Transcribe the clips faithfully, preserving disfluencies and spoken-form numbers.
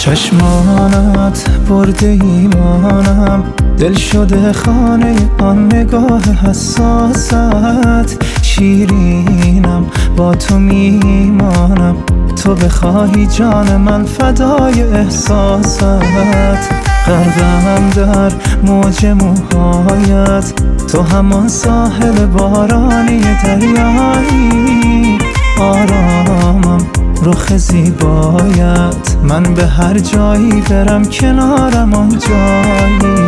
چشمانت برده ایمانم، دل شده خانه آن نگاه حساست. شیرینم با تو میمانم، تو بخواهی جان من فدای احساست. غرقم در موج موهایت، تو همان ساحل بارانی دریایی. آرامم رخ زیبایت، من به هر جایی برم کنارم آن جایی.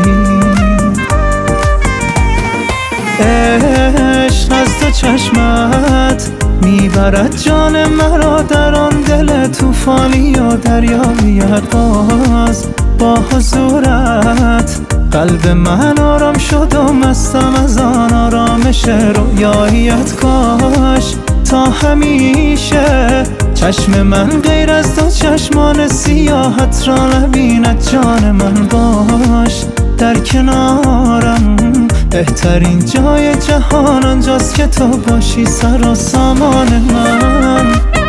عشق از دو چشمت میبرد جان مرا در آن دل طوفانی و دریایت. باز با حضورت قلب من آرام شد و مستم از آن آرامش رویاییت. کاش تا همیشه چشم من غیر از دو چشمان سیاحت را نبیند. جان من باش در کنارم، بهترین جای جهان آنجاست که تو باشی سر و سامان من.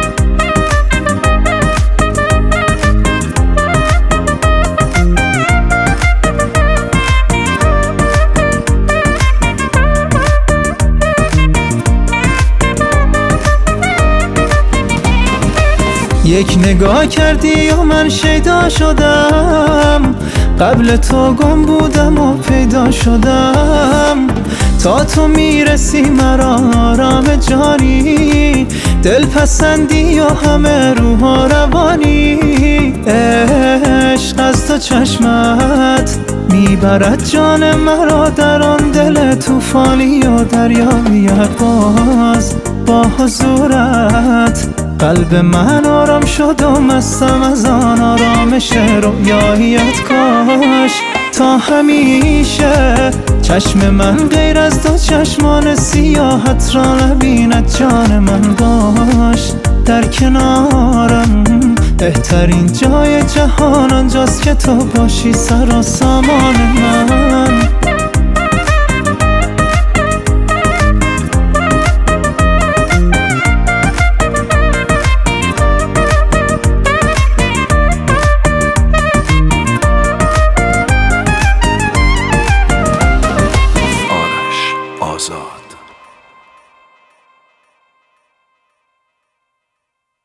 یک نگاه کردی و من شیدا شدم، قبل تو گم بودم و پیدا شدم. تا تو میرسی مرا آرام جانی، دل پسندی و همه روح و روانی. عشق از تو چشمت میبرد جان مرا در آن دل طوفانی و دریاییت. باز با حضورت قلب من آرام شد و مستم از آن آرامش رویاییت. کاش تا همیشه چشم من غیر از دو چشمان سیاحت را نبیند. جان من باش در کنارم، بهترین جای جهان آنجاست که تو باشی سر و سامان من.